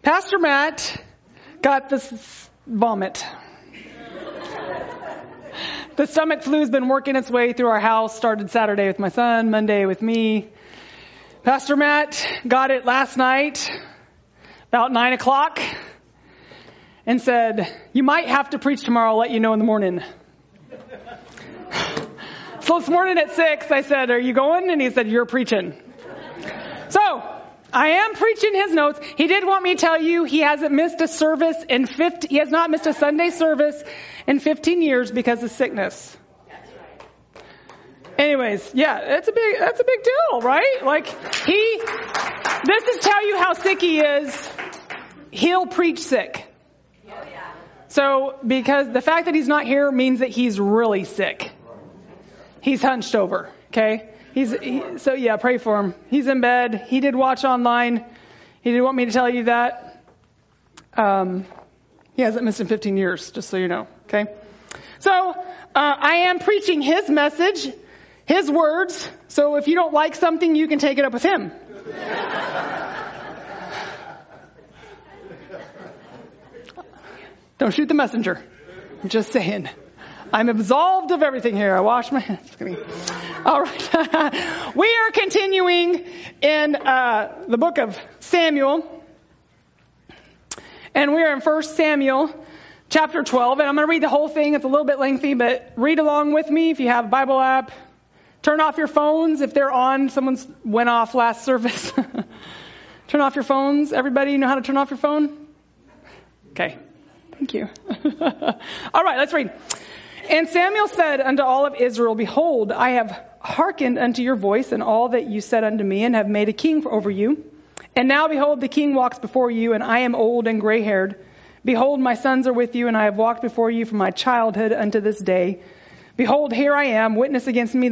Pastor Matt got this vomit. The stomach flu's been working its way through our house. Started Saturday with my son, Monday with me. Pastor Matt got it last night, about 9 o'clock, and said, "You might have to preach tomorrow. I'll let you know in the morning." So this morning at 6, I said, "Are you going?" And he said, "You're preaching." So I am preaching his notes. He did want me to tell you he hasn't missed a service he has not missed a Sunday service in 15 years because of sickness. Anyways, yeah, that's a big deal, right? Like this is tell you how sick he is. He'll preach sick. So because the fact that he's not here means that he's really sick. He's hunched over. Okay. So yeah, pray for him. He's in bed. He did watch online. He did want me to tell you that. He hasn't missed in 15 years, just so you know. Okay. So, I am preaching his message, his words. So if you don't like something, you can take it up with him. Don't shoot the messenger. I'm just saying. I'm absolved of everything here. I wash my hands. All right. We are continuing in the book of Samuel. And we are in 1 Samuel chapter 12. And I'm going to read the whole thing. It's a little bit lengthy, but read along with me if you have a Bible app. Turn off your phones if they're on. Someone's went off last service. Turn off your phones. Everybody know how to turn off your phone? Okay. Thank you. All right, let's read. And Samuel said unto all of Israel, "Behold, I have hearkened unto your voice and all that you said unto me, and have made a king over you. And now, behold, the king walks before you, and I am old and gray-haired. Behold, my sons are with you, and I have walked before you from my childhood unto this day. Behold, here I am, witness against me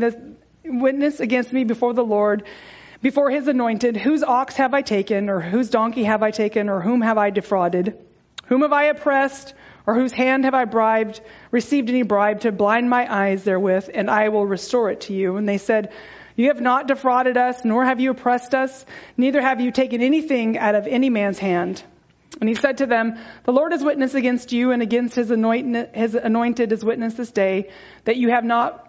before the Lord, before his anointed. Whose ox have I taken, or whose donkey have I taken, or whom have I defrauded? Whom have I oppressed, or whose hand have I bribed, received any bribe to blind my eyes therewith, and I will restore it to you?" And they said, "You have not defrauded us, nor have you oppressed us, neither have you taken anything out of any man's hand." And he said to them, "The Lord is witness against you, and against his anointed is witness this day, that you have not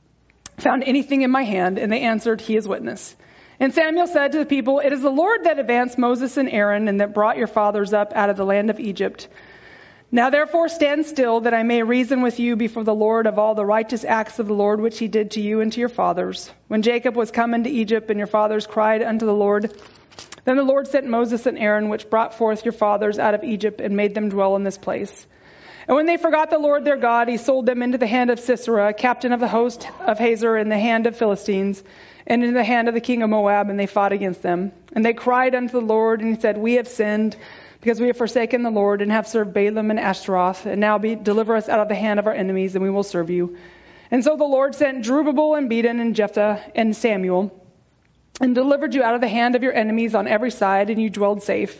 found anything in my hand." And they answered, "He is witness." And Samuel said to the people, "It is the Lord that advanced Moses and Aaron, and that brought your fathers up out of the land of Egypt. Now therefore stand still, that I may reason with you before the Lord of all the righteous acts of the Lord which he did to you and to your fathers. When Jacob was come into Egypt, and your fathers cried unto the Lord, then the Lord sent Moses and Aaron, which brought forth your fathers out of Egypt, and made them dwell in this place. And when they forgot the Lord their God, he sold them into the hand of Sisera, captain of the host of Hazor, in the hand of Philistines, and in the hand of the king of Moab, and they fought against them. And they cried unto the Lord, and he said, We have sinned, because we have forsaken the Lord, and have served Balaam and Ashtaroth. And now deliver us out of the hand of our enemies, and we will serve you. And so the Lord sent Jerubbaal and Bedan and Jephthah and Samuel, and delivered you out of the hand of your enemies on every side, and you dwelled safe.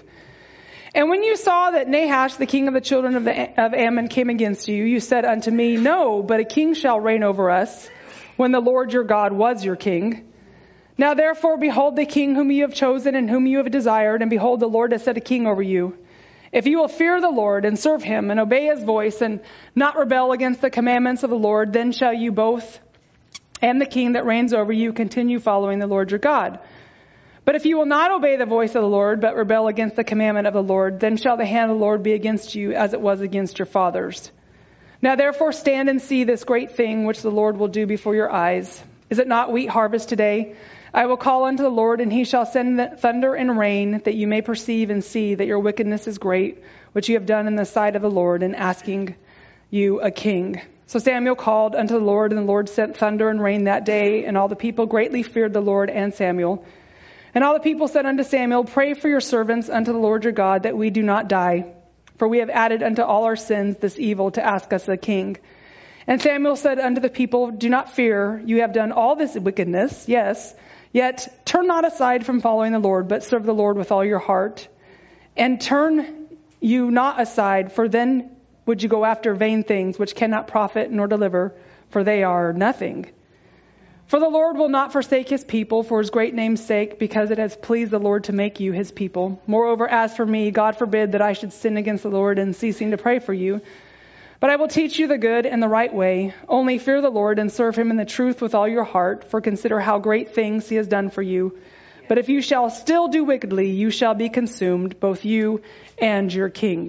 And when you saw that Nahash, the king of the children of Ammon, came against you, you said unto me, No, but a king shall reign over us, when the Lord your God was your king. Now therefore, behold the king whom you have chosen and whom you have desired, and behold, the Lord has set a king over you. If you will fear the Lord and serve him and obey his voice and not rebel against the commandments of the Lord, then shall you both and the king that reigns over you continue following the Lord your God. But if you will not obey the voice of the Lord, but rebel against the commandment of the Lord, then shall the hand of the Lord be against you as it was against your fathers. Now therefore stand and see this great thing which the Lord will do before your eyes. Is it not wheat harvest today? I will call unto the Lord, and he shall send thunder and rain, that you may perceive and see that your wickedness is great, which you have done in the sight of the Lord, in asking you a king. So Samuel called unto the Lord, and the Lord sent thunder and rain that day, and all the people greatly feared the Lord and Samuel. And all the people said unto Samuel, Pray for your servants unto the Lord your God, that we do not die. For we have added unto all our sins this evil to ask us a king. And Samuel said unto the people, Do not fear, you have done all this wickedness, yes. Yet turn not aside from following the Lord, but serve the Lord with all your heart. And turn you not aside, for then would you go after vain things which cannot profit nor deliver, for they are nothing. For the Lord will not forsake his people for his great name's sake, because it has pleased the Lord to make you his people. Moreover, as for me, God forbid that I should sin against the Lord in ceasing to pray for you. But I will teach you the good and the right way. Only fear the Lord and serve him in the truth with all your heart, for consider how great things he has done for you. But if you shall still do wickedly, you shall be consumed, both you and your king.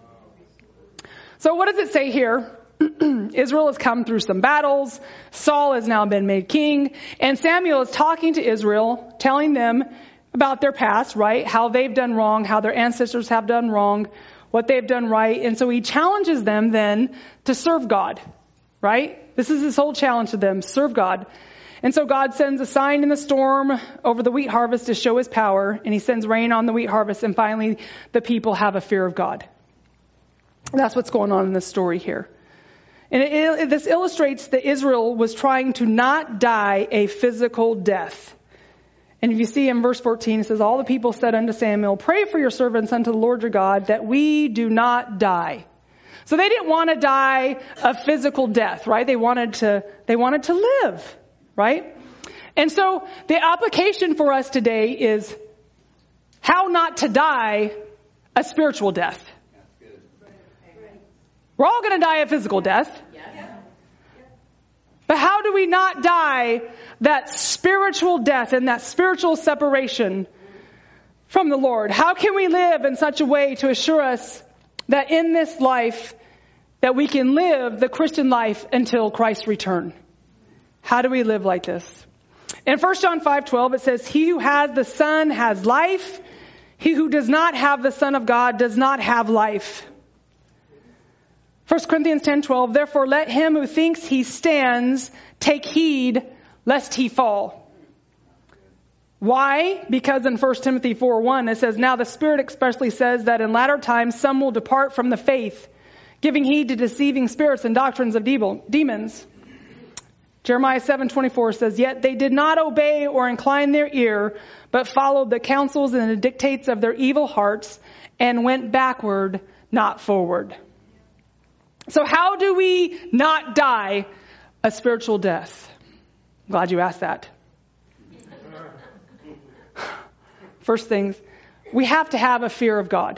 So what does it say here? Israel has come through some battles. Saul has now been made king. And Samuel is talking to Israel, telling them about their past, right? How they've done wrong, how their ancestors have done wrong, what they've done right. And so he challenges them then to serve God, right? This is his whole challenge to them, serve God. And so God sends a sign in the storm over the wheat harvest to show his power. And he sends rain on the wheat harvest. And finally, the people have a fear of God. And that's what's going on in this story here. And this illustrates that Israel was trying to not die a physical death. And if you see in verse 14, it says, all the people said unto Samuel, pray for your servants unto the Lord your God, that we do not die. So they didn't want to die a physical death, right? They wanted to live, right? And so the application for us today is how not to die a spiritual death. We're all going to die a physical death. But how do we not die that spiritual death and that spiritual separation from the Lord? How can we live in such a way to assure us that in this life that we can live the Christian life until Christ's return? How do we live like this? In 1 John 5:12 it says, he who has the Son has life. He who does not have the Son of God does not have life. 1 Corinthians 10:12, therefore let him who thinks he stands take heed lest he fall. Why? Because in 1 Timothy 4:1 it says, now the Spirit expressly says that in latter times some will depart from the faith, giving heed to deceiving spirits and doctrines of demons. Jeremiah 7:24 says, yet they did not obey or incline their ear, but followed the counsels and the dictates of their evil hearts and went backward, not forward. So how do we not die a spiritual death? I'm glad you asked that. First things, we have to have a fear of God.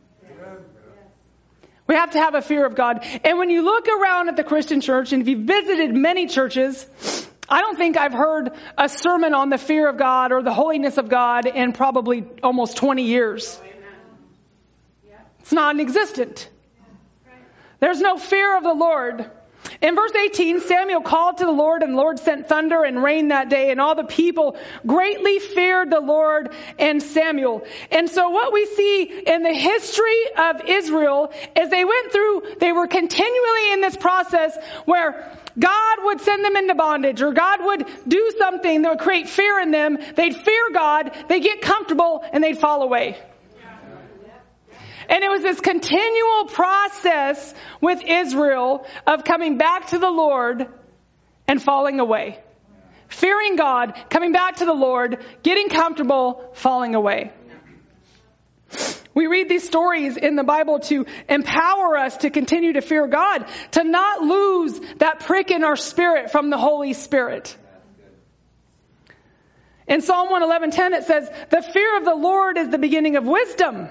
We have to have a fear of God. And when you look around at the Christian church, and if you've visited many churches, I don't think I've heard a sermon on the fear of God or the holiness of God in probably almost 20 years. It's non-existent. There's no fear of the Lord. In verse 18, Samuel called to the Lord, and the Lord sent thunder and rain that day, and all the people greatly feared the Lord and Samuel. And so what we see in the history of Israel is they were continually in this process where God would send them into bondage, or God would do something that would create fear in them. They'd fear God, they'd get comfortable, and they'd fall away. And it was this continual process with Israel of coming back to the Lord and falling away. Fearing God, coming back to the Lord, getting comfortable, falling away. We read these stories in the Bible to empower us to continue to fear God, to not lose that prick in our spirit from the Holy Spirit. In Psalm 111:10 it says, the fear of the Lord is the beginning of wisdom.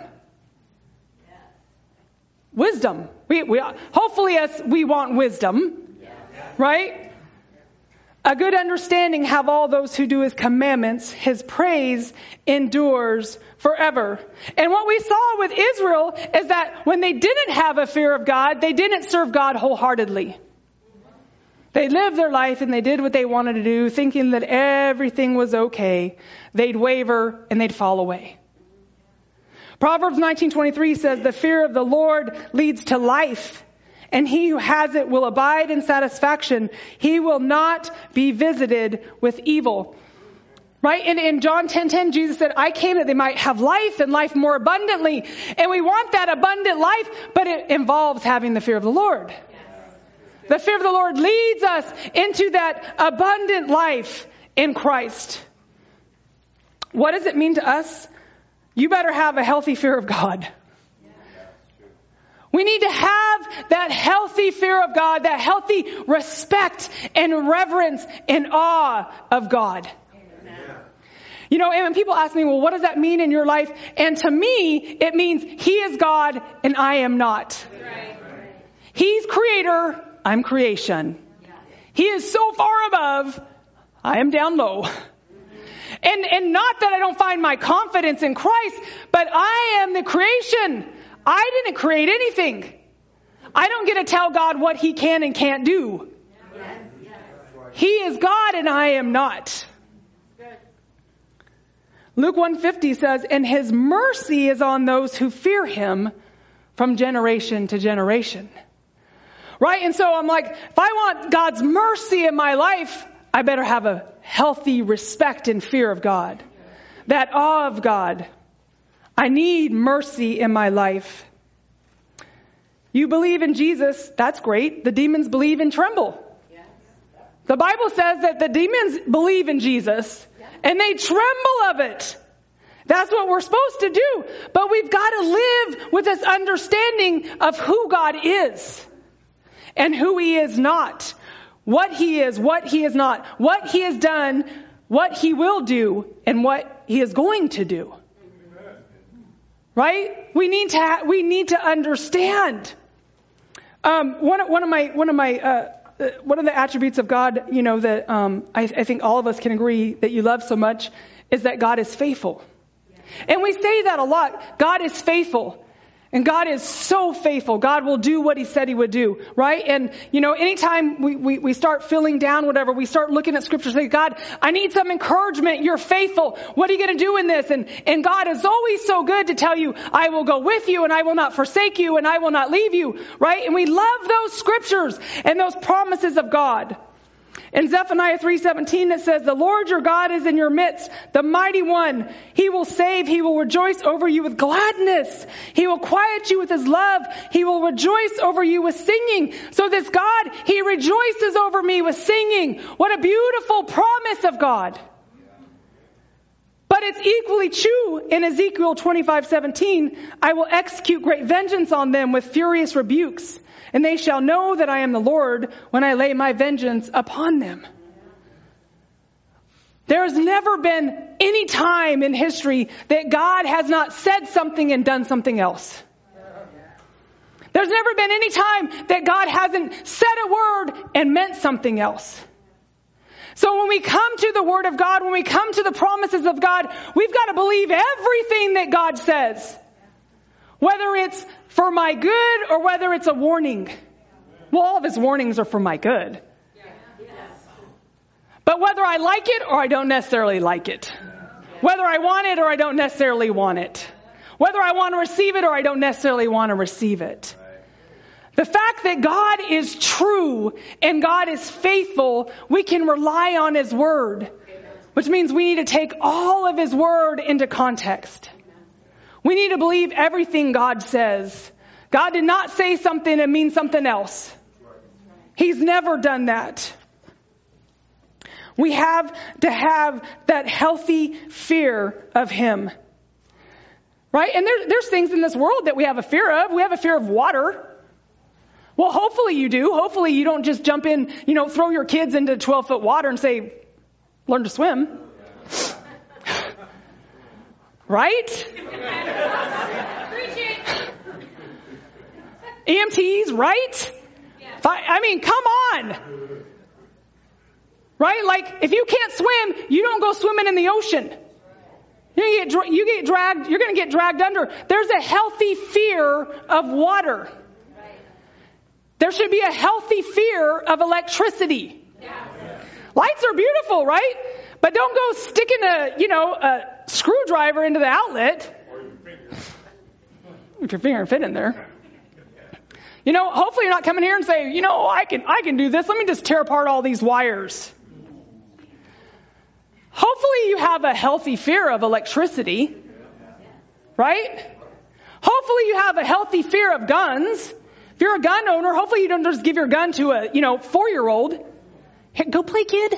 Wisdom. Hopefully we want wisdom, right? A good understanding have all those who do his commandments. His praise endures forever. And what we saw with Israel is that when they didn't have a fear of God, they didn't serve God wholeheartedly. They lived their life and they did what they wanted to do, thinking that everything was okay. They'd waver and they'd fall away. Proverbs 19:23 says, the fear of the Lord leads to life, and he who has it will abide in satisfaction. He will not be visited with evil. Right? And in John 10:10, Jesus said, I came that they might have life and life more abundantly. And we want that abundant life, but it involves having the fear of the Lord. The fear of the Lord leads us into that abundant life in Christ. What does it mean to us? You better have a healthy fear of God. We need to have that healthy fear of God, that healthy respect and reverence and awe of God. You know, and when people ask me, well, what does that mean in your life? And to me, it means He is God and I am not. He's creator, I'm creation. He is so far above, I am down low. And not that I don't find my confidence in Christ, but I am the creation. I didn't create anything. I don't get to tell God what He can and can't do. He is God and I am not. Luke 1:50 says, and His mercy is on those who fear Him from generation to generation. Right? And so I'm like, if I want God's mercy in my life, I better have a healthy respect and fear of God. That awe of God. I need mercy in my life. You believe in Jesus, that's great. The demons believe and tremble. The Bible says that the demons believe in Jesus and they tremble of it. That's what we're supposed to do. But we've got to live with this understanding of who God is and who He is not. What He is not. What He has done, what He will do, and what He is going to do. Right? We need to understand. One of the attributes of God, you know, that I think all of us can agree that you love so much is that God is faithful. And we say that a lot. God is faithful. And God is so faithful. God will do what He said He would do, right? And, you know, anytime we start feeling down, whatever, we start looking at Scripture and say, God, I need some encouragement. You're faithful. What are you going to do in this? And God is always so good to tell you, I will go with you and I will not forsake you and I will not leave you, right? And we love those Scriptures and those promises of God. In Zephaniah 3:17 it says, the Lord your God is in your midst, the mighty one. He will save. He will rejoice over you with gladness. He will quiet you with His love. He will rejoice over you with singing. So this God, He rejoices over me with singing. What a beautiful promise of God. But it's equally true in Ezekiel 25:17. I will execute great vengeance on them with furious rebukes. And they shall know that I am the Lord when I lay my vengeance upon them. There has never been any time in history that God has not said something and done something else. There's never been any time that God hasn't said a word and meant something else. So when we come to the Word of God, when we come to the promises of God, we've got to believe everything that God says. Whether it's for my good or whether it's a warning. Well, all of His warnings are for my good. But whether I like it or I don't necessarily like it. Whether I want it or I don't necessarily want it. Whether I want to receive it or I don't necessarily want to receive it. The fact that God is true and God is faithful, we can rely on His Word. Which means we need to take all of His Word into context. We need to believe everything God says. God did not say something and mean something else. He's never done that. We have to have that healthy fear of Him. Right? And there's things in this world that we have a fear of. We have a fear of water. Well, hopefully you do. Hopefully you don't just jump in, throw your kids into 12-foot water and say, learn to swim. Right? EMTs, right? Come on. Right? Like, if you can't swim, you don't go swimming in the ocean. You're going to get dragged under. There's a healthy fear of water. There should be a healthy fear of electricity. Lights are beautiful, right? But don't go sticking a screwdriver into the outlet. If your finger fit in there. Hopefully you're not coming here and say, I can do this. Let me just tear apart all these wires. Hopefully you have a healthy fear of electricity. Right? Hopefully you have a healthy fear of guns. If you're a gun owner, hopefully you don't just give your gun to a, 4-year-old. Hey, go play, kid.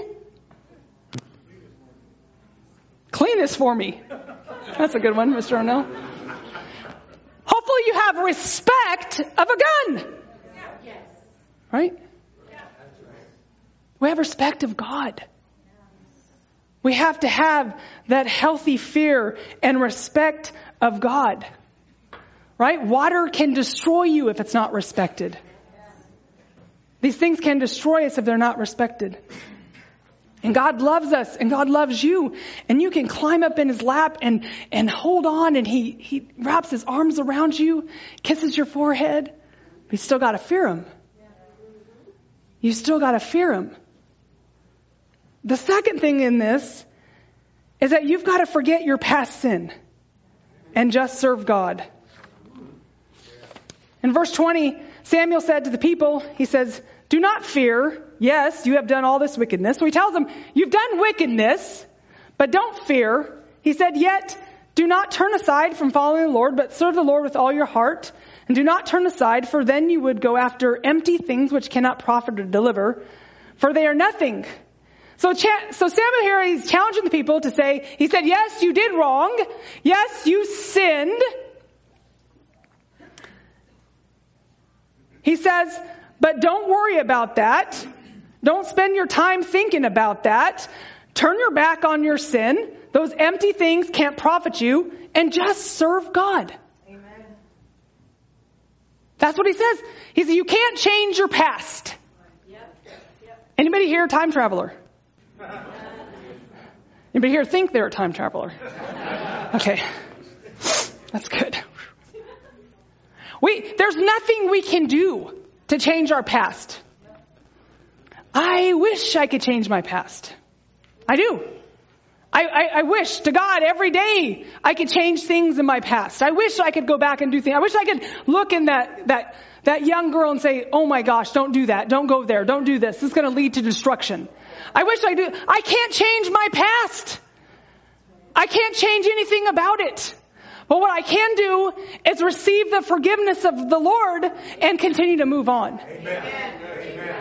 Clean this for me. That's a good one, Mr. O'Neill. Hopefully you have respect of a gun. Right? We have respect of God. We have to have that healthy fear and respect of God. Right? Water can destroy you if it's not respected. These things can destroy us if they're not respected. And God loves us and God loves you. And you can climb up in his lap and hold on, and he wraps his arms around you, kisses your forehead. But you still got to fear him. You still got to fear him. The second thing in this is that you've got to forget your past sin and just serve God. In verse 20, Samuel said to the people, he says, do not fear. Yes, you have done all this wickedness. So he tells them, you've done wickedness, but don't fear. He said, yet do not turn aside from following the Lord, but serve the Lord with all your heart. And do not turn aside, for then you would go after empty things which cannot profit or deliver, for they are nothing. So Samuel here, he's challenging the people to say, he said, yes, you did wrong. Yes, you sinned. He says, but don't worry about that. Don't spend your time thinking about that. Turn your back on your sin. Those empty things can't profit you, and just serve God. Amen. That's what he says. He says, you can't change your past. Anybody here a time traveler? Anybody here think they're a time traveler? Okay. That's good. There's nothing we can do to change our past. I wish I could change my past. I do. I wish to God every day I could change things in my past. I wish I could go back and do things. I wish I could look in that young girl and say, oh my gosh, don't do that. Don't go there. Don't do this. This is going to lead to destruction. I wish I do. I can't change my past. I can't change anything about it. But what I can do is receive the forgiveness of the Lord and continue to move on. Amen.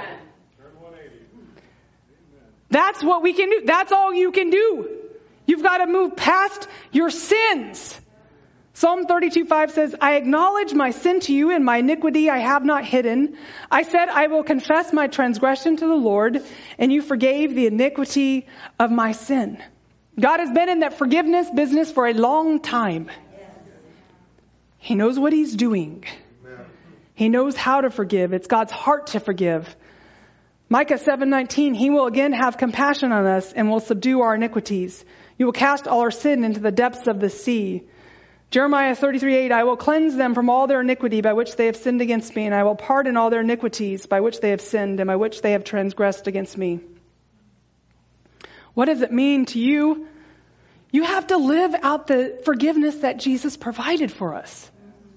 That's what we can do. That's all you can do. You've got to move past your sins. Psalm 32:5 says, I acknowledge my sin to you, and my iniquity I have not hidden. I said, I will confess my transgression to the Lord, and you forgave the iniquity of my sin. God has been in that forgiveness business for a long time. He knows what he's doing. He knows how to forgive. It's God's heart to forgive. Micah 7:19, he will again have compassion on us and will subdue our iniquities. You will cast all our sin into the depths of the sea. Jeremiah 33:8, I will cleanse them from all their iniquity by which they have sinned against me, and I will pardon all their iniquities by which they have sinned and by which they have transgressed against me. What does it mean to you? You have to live out the forgiveness that Jesus provided for us.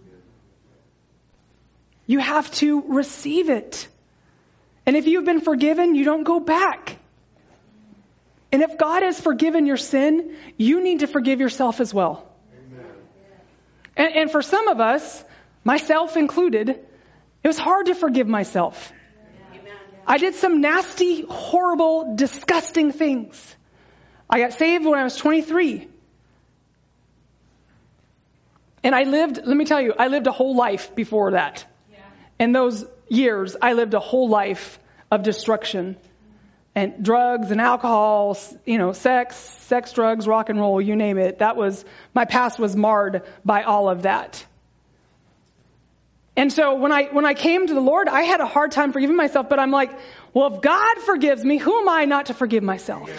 You have to receive it. And if you've been forgiven, you don't go back. And if God has forgiven your sin, you need to forgive yourself as well. And for some of us, myself included, it was hard to forgive myself. I did some nasty, horrible, disgusting things. I got saved when I was 23. And let me tell you, I lived a whole life before that. In those years, I lived a whole life of destruction. And drugs and alcohol, sex, drugs, rock and roll, you name it. My past was marred by all of that. And so when I came to the Lord, I had a hard time forgiving myself, but I'm like, well, if God forgives me, who am I not to forgive myself?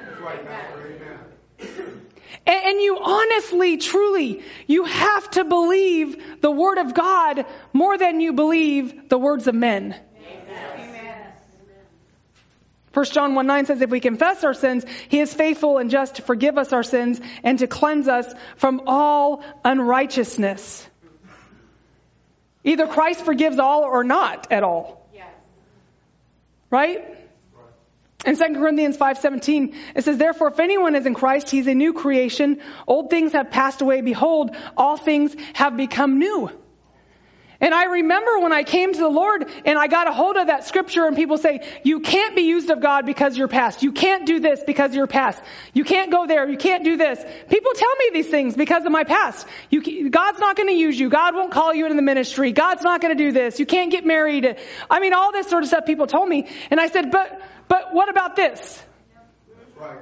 And you honestly, truly, you have to believe the word of God more than you believe the words of men. Amen. 1 John 1:9 says, if we confess our sins, he is faithful and just to forgive us our sins and to cleanse us from all unrighteousness. Either Christ forgives all or not at all. Yes. Right? In 2 Corinthians 5:17, it says, therefore, if anyone is in Christ, he's a new creation. Old things have passed away. Behold, all things have become new. And I remember when I came to the Lord and I got a hold of that scripture and people say, you can't be used of God because you're past. You can't do this because you're past. You can't go there. You can't do this. People tell me these things because of my past. God's not going to use you. God won't call you into the ministry. God's not going to do this. You can't get married. I mean, all this sort of stuff people told me. And I said, but what about this? That's right.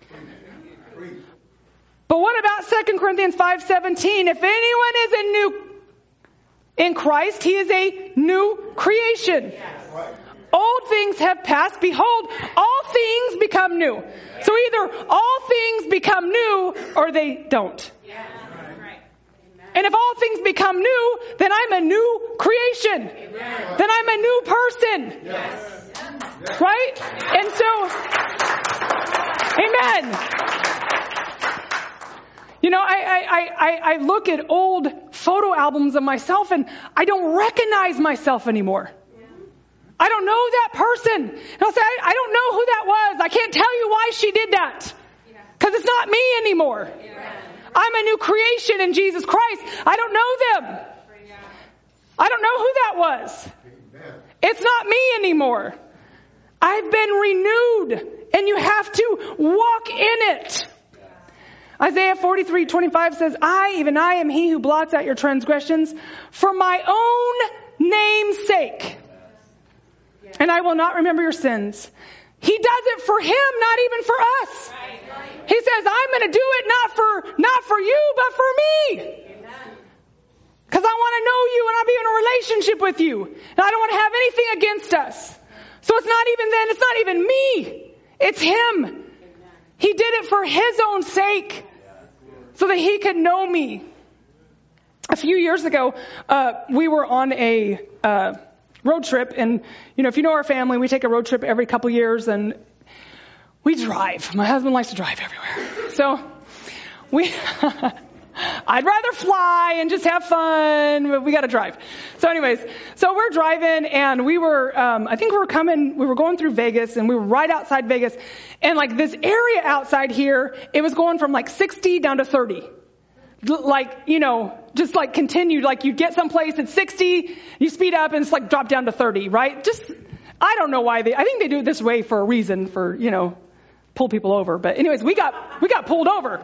But what about 2 Corinthians 5:17? If anyone is in Christ, he is a new creation. Old things have passed. Behold, all things become new. So either all things become new or they don't. And if all things become new, then I'm a new creation. Then I'm a new person. Right? And so, amen. You know, I look at old photo albums of myself and I don't recognize myself anymore. I don't know that person. And I'll say, I don't know who that was. I can't tell you why she did that. Because it's not me anymore. I'm a new creation in Jesus Christ. I don't know them. I don't know who that was. It's not me anymore. I've been renewed. And you have to walk in it. Isaiah 43:25 says, even I am he who blots out your transgressions for my own name's sake. And I will not remember your sins. He does it for him, not even for us. He says, I'm going to do it not for you, but for me. Because I want to know you and I'll be in a relationship with you. And I don't want to have anything against us. So it's not even me. It's him. He did it for his own sake. So that he could know me. A few years ago, we were on a road trip. And, you know, if you know our family, we take a road trip every couple years and we drive. My husband likes to drive everywhere. So I'd rather fly and just have fun, but we got to drive. So anyways, so we're driving and we were, we were going through Vegas and we were right outside Vegas. And like this area outside here, it was going from like 60 down to 30. Like, you know, just like continued, like you get someplace at 60, you speed up and it's like drop down to 30, right? Just, I don't know why I think they do it this way for a reason for, you know, pull people over. But anyways, we got pulled over.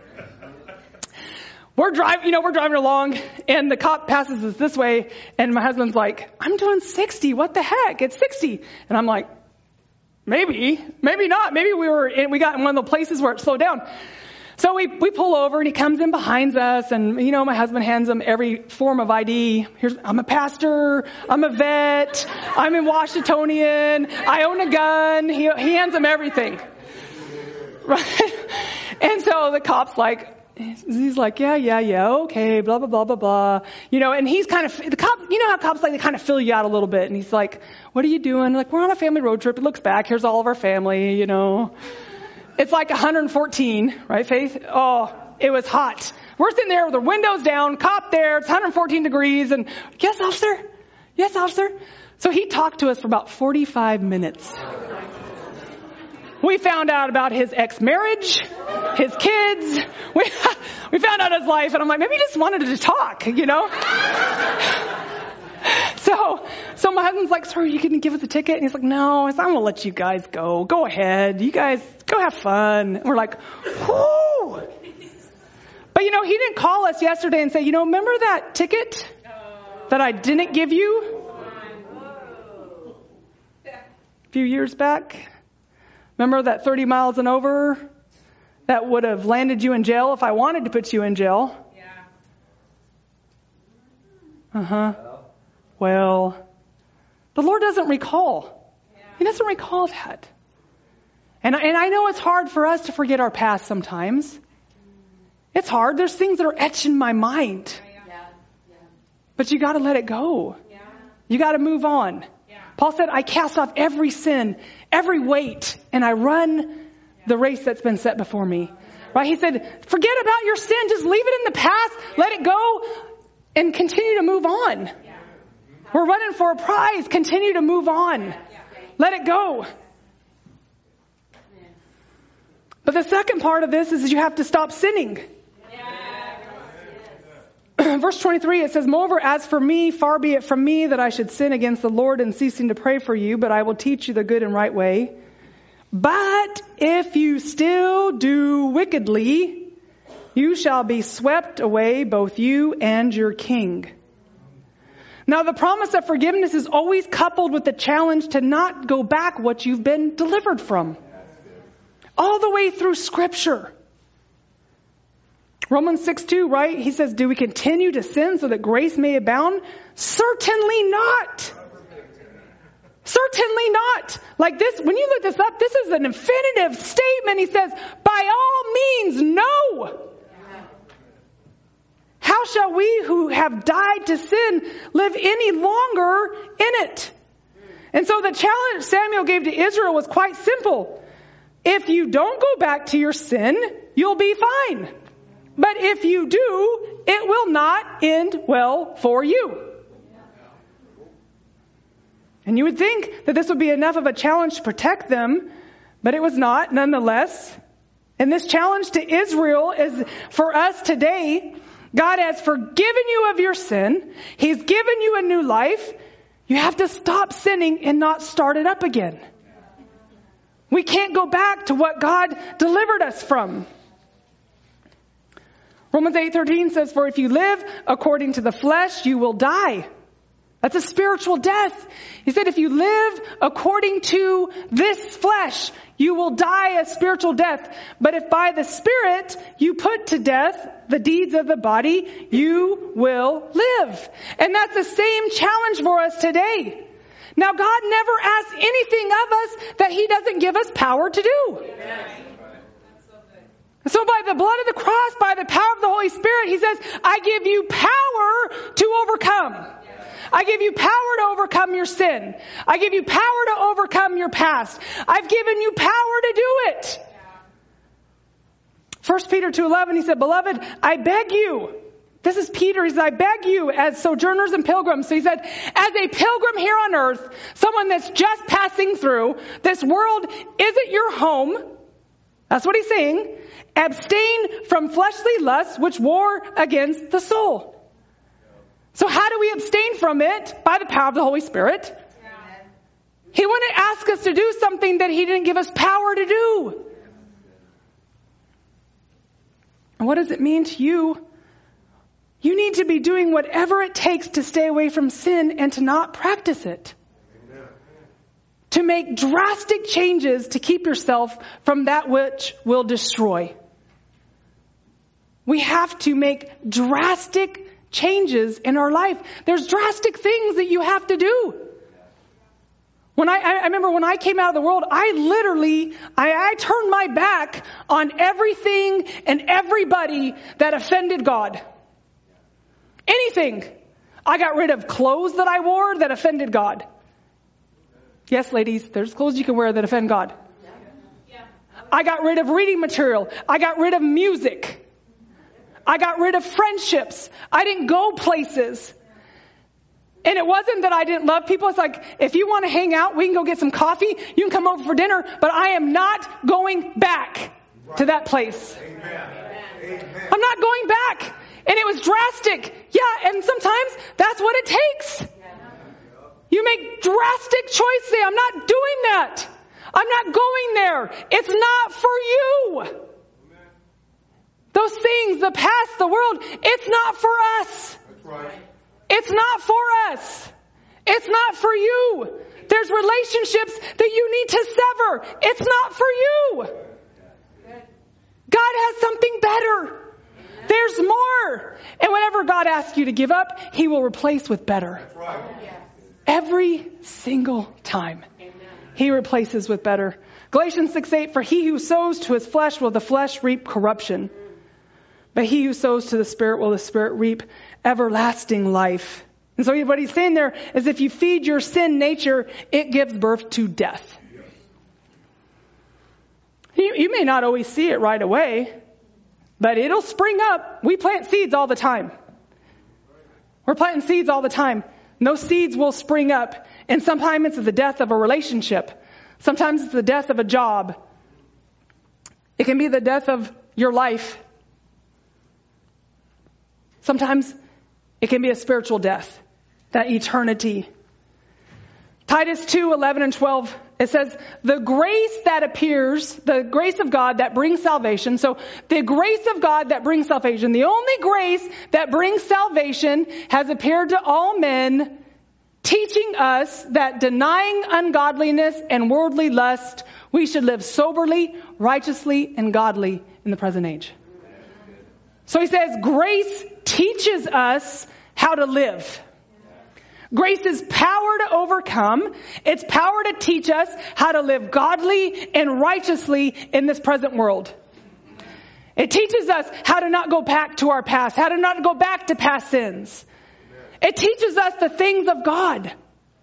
We're driving along and the cop passes us this way and my husband's like, I'm doing 60. What the heck? It's 60. And I'm like, maybe not. Maybe we got in one of the places where it slowed down. So we pull over and he comes in behind us and, you know, my husband hands him every form of ID. I'm a pastor. I'm a vet. I'm in Washingtonian. I own a gun. He hands him everything. Right? And so the cop's like, he's like, yeah, okay, blah, blah, blah, blah, blah. You know, and he's kind of, the cop, you know how cops like, they kind of fill you out a little bit. And he's like, what are you doing? Like, we're on a family road trip. It looks back. Here's all of our family, you know. It's like 114, right, Faith? Oh, it was hot. We're sitting there with the windows down, cop there, it's 114 degrees, and yes, officer. So he talked to us for about 45 minutes. We found out about his ex-marriage, his kids. We found out his life, and I'm like, maybe he just wanted to talk, you know? So my husband's like, sir, you couldn't give us a ticket? And he's like, no, I'm going to let you guys go. Go ahead. You guys go have fun. And we're like, whoo. But, you know, he didn't call us yesterday and say, you know, remember that ticket that I didn't give you a few years back? Remember that 30 miles and over that would have landed you in jail if I wanted to put you in jail? Yeah. Well, the Lord doesn't recall. He doesn't recall that. And I know it's hard for us to forget our past sometimes. It's hard. There's things that are etched in my mind. But you got to let it go. You got to move on. Paul said, I cast off every sin, every weight, and I run the race that's been set before me. Right? He said, forget about your sin. Just leave it in the past. Let it go and continue to move on. We're running for a prize. Continue to move on. Let it go. But the second part of this is you have to stop sinning. in verse 23, it says, moreover, as for me, far be it from me that I should sin against the Lord in ceasing to pray for you, but I will teach you the good and right way. But if you still do wickedly, you shall be swept away, both you and your king. Now, the promise of forgiveness is always coupled with the challenge to not go back what you've been delivered from. All the way through Scripture. Romans 6:2, right? He says, do we continue to sin so that grace may abound? Certainly not. Certainly not. Like this, when you look this up, this is an infinitive statement. He says, by all means, no. How shall we who have died to sin live any longer in it? And so the challenge Samuel gave to Israel was quite simple. If you don't go back to your sin, you'll be fine. But if you do, it will not end well for you. And you would think that this would be enough of a challenge to protect them, but it was not, nonetheless. And this challenge to Israel is for us today. God has forgiven you of your sin. He's given you a new life. You have to stop sinning and not start it up again. We can't go back to what God delivered us from. Romans 8:13 says, for if you live according to the flesh, you will die. That's a spiritual death. He said, if you live according to this flesh, you will die a spiritual death. But if by the Spirit you put to death the deeds of the body, you will live. And that's the same challenge for us today. Now, God never asks anything of us that He doesn't give us power to do. Amen. So by the blood of the cross, by the power of the Holy Spirit, He says, I give you power to overcome. I give you power to overcome your sin. I give you power to overcome your past. I've given you power to do it. 1 Peter 2:11, he said, beloved, I beg you. This is Peter. He said, I beg you as sojourners and pilgrims. So he said, as a pilgrim here on earth, someone that's just passing through, this world isn't your home. That's what he's saying. Abstain from fleshly lusts which war against the soul. So how do we abstain from it? By the power of the Holy Spirit. He wouldn't ask us to do something that He didn't give us power to do. And what does it mean to you? You need to be doing whatever it takes to stay away from sin and to not practice it. To make drastic changes to keep yourself from that which will destroy. We have to make drastic changes in our life. There's drastic things that you have to do. When I remember when I came out of the world, I literally turned my back on everything and everybody that offended God. Anything. I got rid of clothes that I wore that offended God. Yes, ladies, there's clothes you can wear that offend God. I got rid of reading material. I got rid of music. I got rid of friendships. I didn't go places. And it wasn't that I didn't love people. It's like, if you want to hang out, we can go get some coffee. You can come over for dinner. But I am not going back to that place. Amen. I'm not going back. And it was drastic. Yeah, and sometimes that's what it takes. You make drastic choices. I'm not doing that. I'm not going there. It's not for you. Those things, the past, the world, it's not for us. That's right. It's not for us. It's not for you. There's relationships that you need to sever. It's not for you. God has something better. There's more. And whenever God asks you to give up, He will replace with better. That's right. Every single time. He replaces with better. Galatians 6:8, for he who sows to his flesh will the flesh reap corruption. But he who sows to the Spirit will the Spirit reap everlasting life. And so what he's saying there is if you feed your sin nature, it gives birth to death. You may not always see it right away, but it'll spring up. We plant seeds all the time. We're planting seeds all the time. And those seeds will spring up. And sometimes it's the death of a relationship. Sometimes it's the death of a job. It can be the death of your life. Sometimes It can be a spiritual death, that eternity. Titus 2:11 and 12, it says, the grace that appears, the grace of God that brings salvation. So the grace of God that brings salvation, the only grace that brings salvation has appeared to all men, teaching us that denying ungodliness and worldly lust, we should live soberly, righteously, and godly in the present age. So he says grace teaches us how to live. Grace is power to overcome. It's power to teach us how to live godly and righteously in this present world. It teaches us how to not go back to our past, how to not go back to past sins. It teaches us the things of God.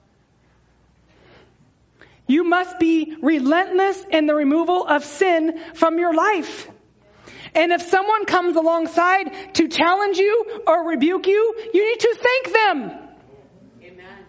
You must be relentless in the removal of sin from your life. And if someone comes alongside to challenge you or rebuke you, you need to thank them. Amen.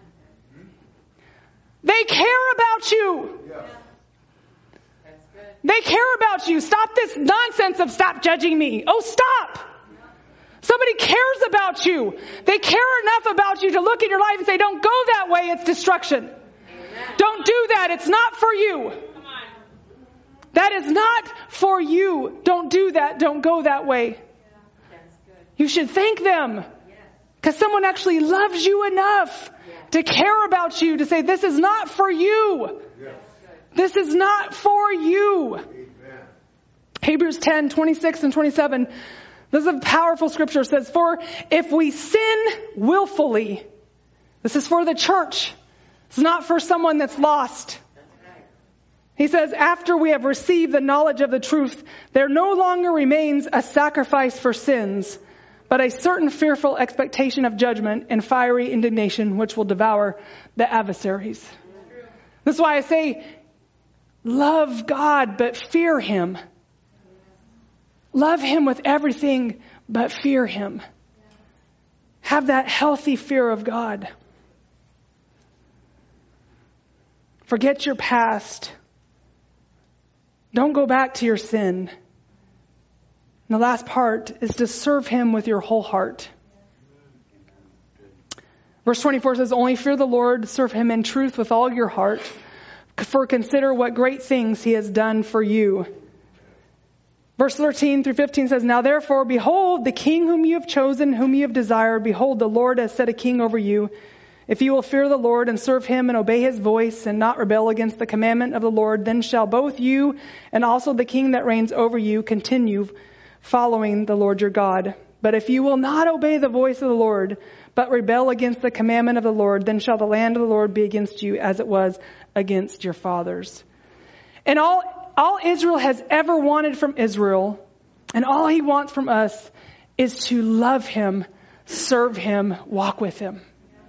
They care about you. Yeah. That's good. They care about you. Stop this nonsense of stop judging me. Oh, stop. Somebody cares about you. They care enough about you to look at your life and say, don't go that way. It's destruction. Amen. Don't do that. It's not for you. That is not for you. Don't do that. Don't go that way. You should thank them. Because someone actually loves you enough to care about you, to say, this is not for you. This is not for you. Hebrews 10, 26 and 27. This is a powerful scripture. It says, for if we sin willfully, this is for the church. It's not for someone that's lost. He says, after we have received the knowledge of the truth, there no longer remains a sacrifice for sins, but a certain fearful expectation of judgment and fiery indignation, which will devour the adversaries. That's why I say, love God, but fear Him. Love Him with everything, but fear Him. Have that healthy fear of God. Forget your past. Don't go back to your sin. And the last part is to serve Him with your whole heart. Verse 24 says, only fear the Lord, serve Him in truth with all your heart, for consider what great things He has done for you. Verse 13 through 15 says, now therefore, behold, the King whom you have chosen, whom you have desired, behold, the Lord has set a king over you. If you will fear the Lord and serve Him and obey His voice and not rebel against the commandment of the Lord, then shall both you and also the king that reigns over you continue following the Lord your God. But if you will not obey the voice of the Lord, but rebel against the commandment of the Lord, then shall the land of the Lord be against you as it was against your fathers. And all Israel has ever wanted from Israel, and all He wants from us, is to love Him, serve Him, walk with Him.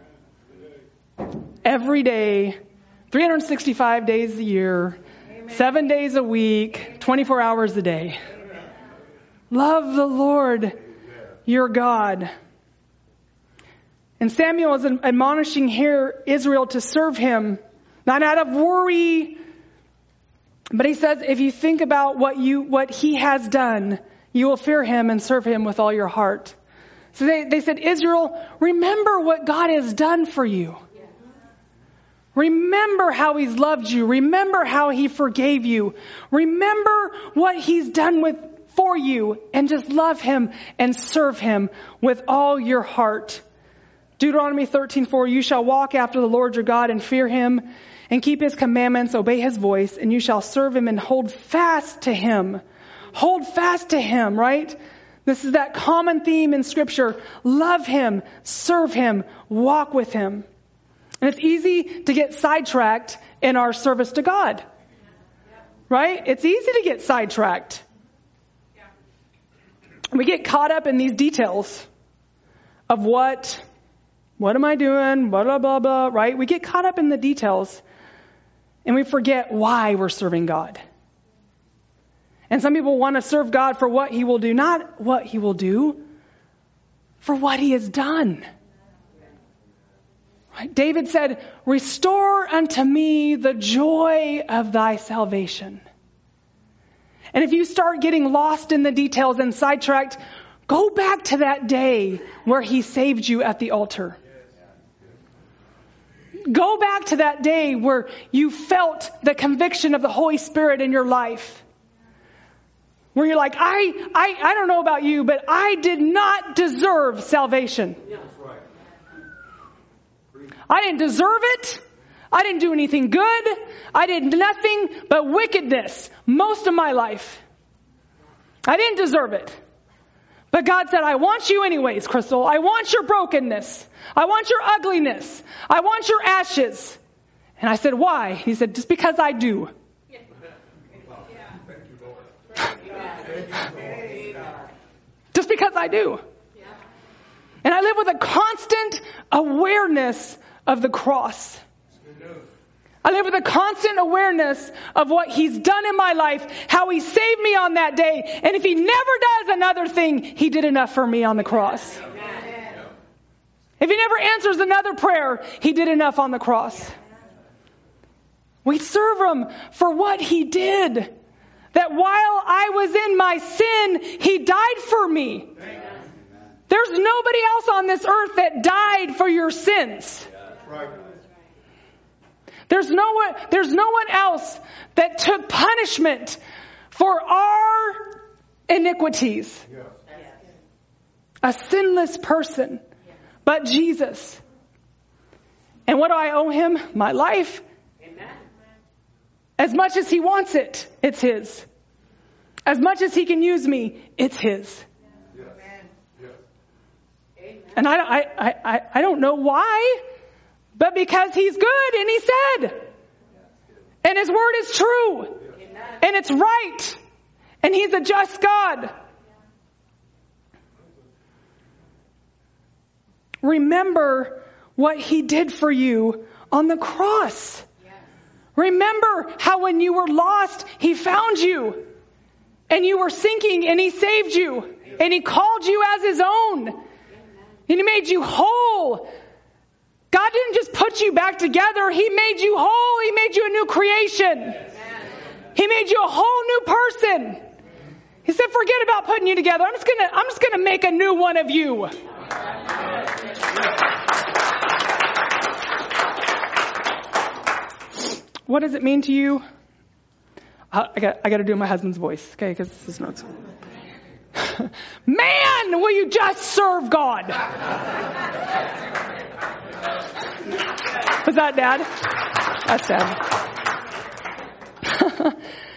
Every day, 365 days a year, 7 days a week, 24 hours a day. Love the Lord your God. And Samuel is admonishing here Israel to serve Him, not out of worry, but he says, if you think about what He has done, you will fear Him and serve Him with all your heart. So they said, Israel, remember what God has done for you. Remember how He's loved you. Remember how He forgave you. Remember what He's done for you, and just love Him and serve Him with all your heart. Deuteronomy 13:4, you shall walk after the Lord your God and fear Him and keep His commandments, obey His voice, and you shall serve Him and hold fast to Him. Hold fast to Him, right? This is that common theme in Scripture. Love Him, serve Him, walk with Him. And it's easy to get sidetracked in our service to God. Right? It's easy to get sidetracked. We get caught up in these details of what am I doing, blah, blah, blah, blah, right? We get caught up in the details and we forget why we're serving God. And some people want to serve God for what He will do, not what He will do, for what He has done. Right? David said, restore unto me the joy of thy salvation. And if you start getting lost in the details and sidetracked, Go back to that day where he saved you at the altar. Go back to that day where you felt the conviction of the Holy Spirit in your life. Where you're like, I don't know about you, but I did not deserve salvation. I didn't deserve it. I didn't do anything good. I did nothing but wickedness most of my life. I didn't deserve it. But God said, I want you anyways, Crystal. I want your brokenness. I want your ugliness. I want your ashes. And I said, why? He said, just because I do. Just because I do. And I live with a constant awareness of the cross. I live with a constant awareness of what he's done in my life, how he saved me on that day. And if he never does another thing, he did enough for me on the cross. If he never answers another prayer, he did enough on the cross. We serve him for what he did. That while I was in my sin, he died for me. There's nobody else on this earth that died for your sins. There's no one else that took punishment for our iniquities. A sinless person, but Jesus. And what do I owe him? My life. As much as he wants it, it's his. As much as he can use me, it's his. And I don't know why, but because he's good and he said. And his word is true. And it's right. And he's a just God. Remember what he did for you on the cross. Remember how when you were lost, he found you. And you were sinking and he saved you. And he called you as his own. And he made you whole. God didn't just put you back together. He made you whole. He made you a new creation. He made you a whole new person. He said, forget about putting you together. I'm just gonna make a new one of you. What does it mean to you? I got to do my husband's voice, okay? Because this is nuts. Man, will you just serve God? Was that Dad? That's Dad.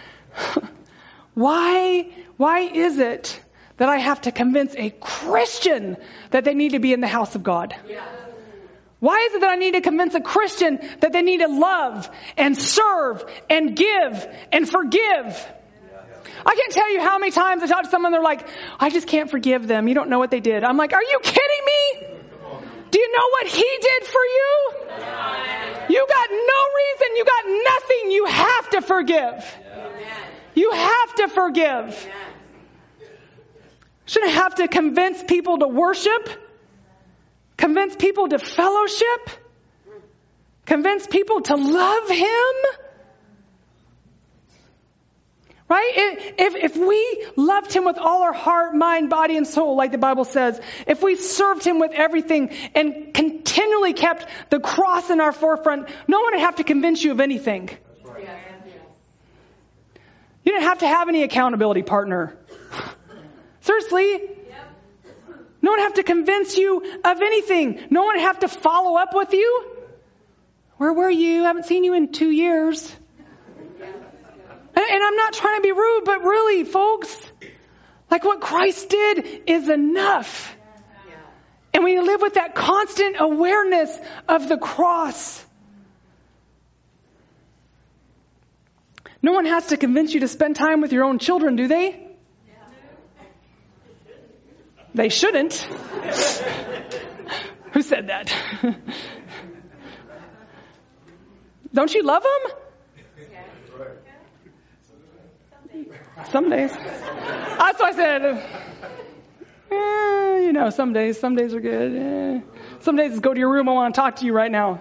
Why is it that I have to convince a Christian that they need to be in the house of God? Why is it that I need to convince a Christian that they need to love and serve and give and forgive? I can't tell you how many times I talk to someone, they're like, I just can't forgive them. You don't know what they did. I'm like, are you kidding me? Do you know what he did for you? You got no reason. You got nothing. You have to forgive. You have to forgive. Shouldn't have to convince people to worship. Convince people to fellowship. Convince people to love him. Right? If we loved him with all our heart, mind, body, and soul, like the Bible says, if we served him with everything and continually kept the cross in our forefront, no one would have to convince you of anything. Right. You didn't have to have any accountability partner. Seriously. No one would have to convince you of anything. No one would have to follow up with you. Where were you? I haven't seen you in 2 years. And I'm not trying to be rude, but really, folks, like what Christ did is enough. And we live with that constant awareness of the cross. No one has to convince you to spend time with your own children, do they? They shouldn't. Who said that? Don't you love them? Some days. That's why I said, some days are good. Some days go to your room, I want to talk to you right now.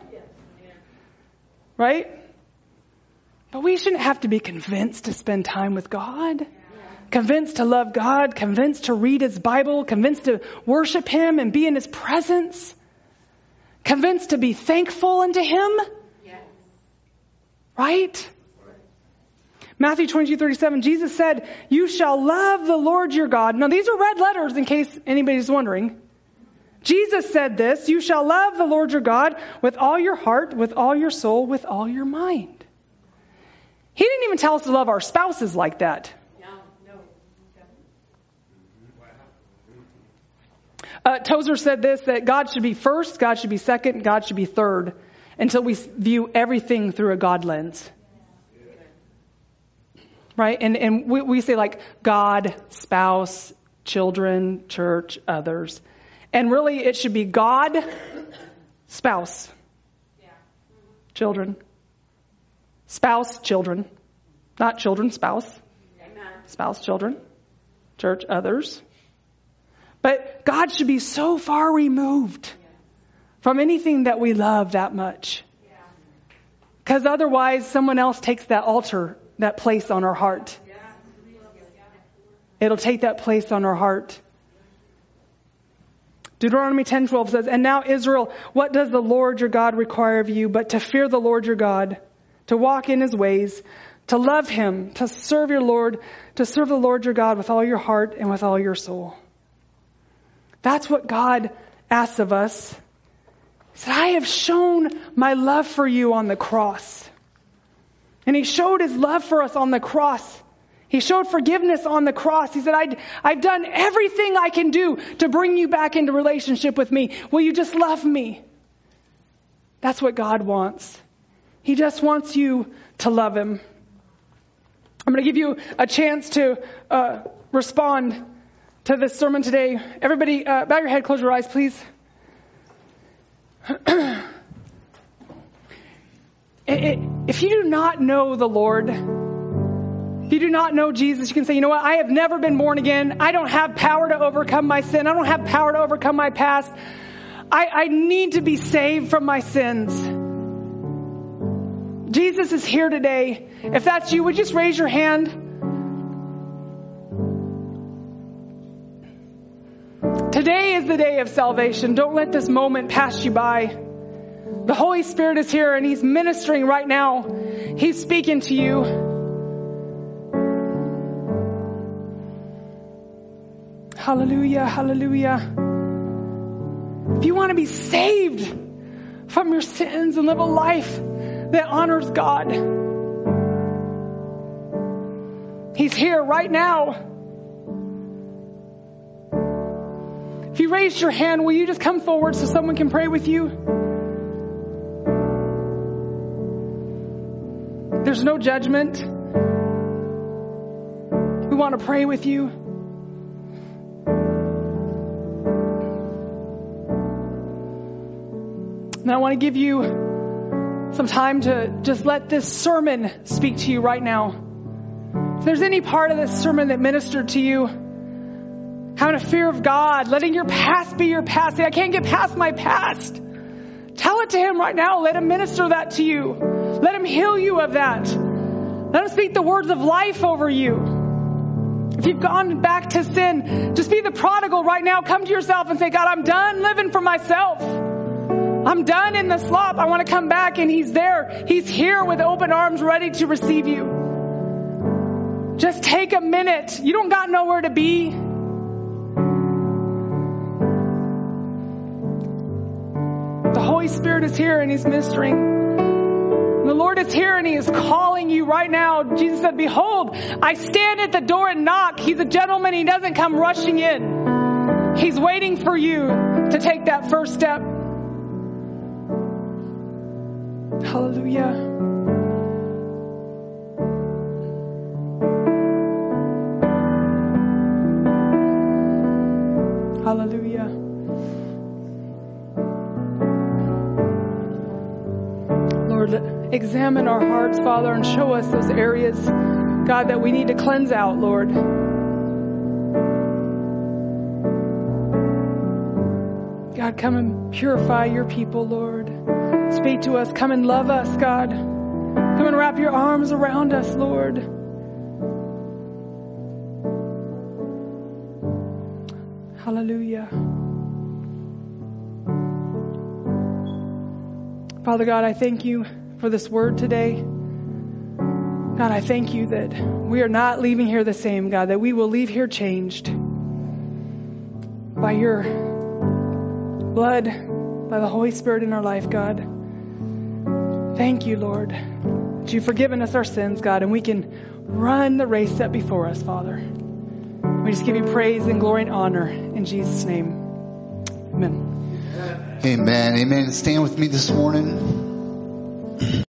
Right? But we shouldn't have to be convinced to spend time with God. convinced to love God, convinced to read His Bible, convinced to worship Him and be in His presence, convinced to be thankful unto Him. Yes. Right? Matthew 22:37, Jesus said, you shall love the Lord your God. Now these are red letters in case anybody's wondering. Jesus said this, you shall love the Lord your God with all your heart, with all your soul, with all your mind. He didn't even tell us to love our spouses like that. Tozer said this, that God should be first, God should be second, God should be third, until we view everything through a God lens. Right? And we say like God, spouse, children, church, others. And really it should be God, spouse, children, spouse, children, not children, spouse, spouse, children, church, others. But God should be so far removed from anything that we love that much. Because otherwise someone else takes that altar, that place on our heart. It'll take that place on our heart. Deuteronomy 10:12 says, and now Israel, what does the Lord your God require of you but to fear the Lord your God, to walk in His ways, to love Him, to serve your Lord, to serve the Lord your God with all your heart and with all your soul. That's what God asks of us. He said, I have shown my love for you on the cross. And He showed His love for us on the cross. He showed forgiveness on the cross. He said, I've done everything I can do to bring you back into relationship with me. Will you just love me? That's what God wants. He just wants you to love Him. I'm going to give you a chance to respond to this sermon today. Everybody, bow your head, close your eyes, please. If you do not know the Lord, if you do not know Jesus, you can say, you know what? I have never been born again. I don't have power to overcome my sin. I don't have power to overcome my past. I need to be saved from my sins. Jesus is here today. If that's you, would you just raise your hand? Today is the day of salvation. Don't let this moment pass you by. The Holy Spirit is here and He's ministering right now. He's speaking to you. Hallelujah, hallelujah. If you want to be saved from your sins and live a life that honors God, He's here right now. If you raised your hand, will you just come forward so someone can pray with you? There's no judgment. We want to pray with you. And I want to give you some time to just let this sermon speak to you right now. If there's any part of this sermon that ministered to you, having a fear of God, letting your past be your past. Say, I can't get past my past. Tell it to Him right now. Let Him minister that to you. Let Him heal you of that. Let Him speak the words of life over you. If you've gone back to sin, just be the prodigal right now. Come to yourself and say, God, I'm done living for myself. I'm done in the slop. I want to come back, and He's there. He's here with open arms ready to receive you. Just take a minute. You don't got nowhere to be. The Holy Spirit is here and He's ministering. The Lord is here and He is calling you right now. Jesus said, behold, I stand at the door and knock. He's a gentleman. He doesn't come rushing in. He's waiting for you to take that first step. Hallelujah. Hallelujah. Lord, examine our hearts, Father, and show us those areas, God, that we need to cleanse out, Lord. God, come and purify your people, Lord. Speak to us. Come and love us, God. Come and wrap your arms around us, Lord. Hallelujah. Father God, I thank you for this word today. God, I thank you that we are not leaving here the same, God, that we will leave here changed by your blood, by the Holy Spirit in our life, God. Thank you, Lord, that you've forgiven us our sins, God, and we can run the race set before us, Father. We just give you praise and glory and honor in Jesus' name. Amen. Amen. Amen. Stand with me this morning.